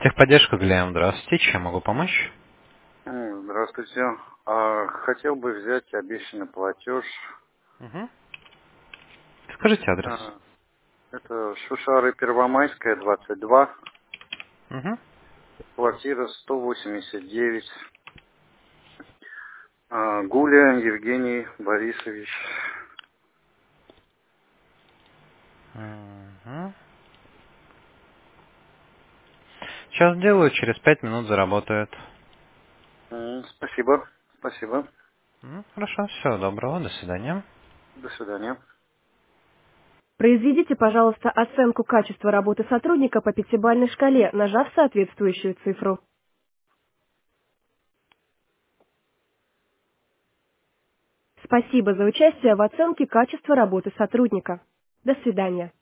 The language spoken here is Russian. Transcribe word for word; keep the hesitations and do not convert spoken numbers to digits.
Техподдержка Глеем, здравствуйте. Чем могу помочь? М, Здравствуйте. А, хотел бы взять обещанный платеж. Угу. Скажите адрес. А, это Шушары Первомайская, двадцать два, Угу. квартира сто восемьдесят девять. А, Гуля Евгений Борисович. Угу. Сейчас делаю, через пять минут заработает. М, Спасибо. Спасибо. М, Хорошо, всего доброго, до свидания. До свидания. Произведите, пожалуйста, оценку качества работы сотрудника по пятибалльной шкале, нажав соответствующую цифру. Спасибо за участие в оценке качества работы сотрудника. До свидания.